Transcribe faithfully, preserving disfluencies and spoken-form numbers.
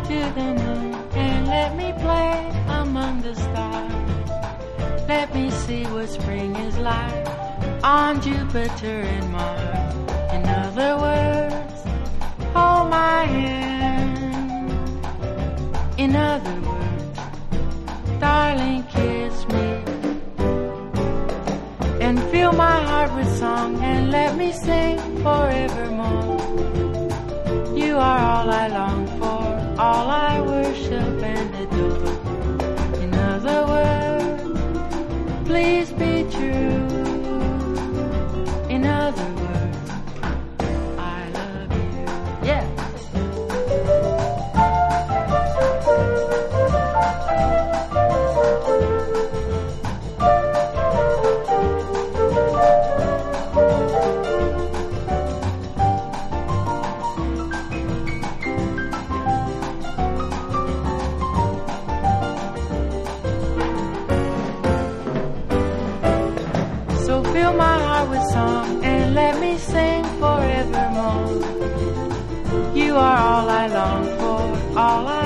to the moon and let me play among the stars. Let me see what spring is like on Jupiter and Mars. In other words, hold my hand. In other words, darling, kiss me. And fill my heart with song and let me sing forevermore. You are all I long for, all I worship and adore. In other words, please be true. In other words, I love you. Yeah. So fill my heart with song and let me sing forevermore. You are all I long for, all I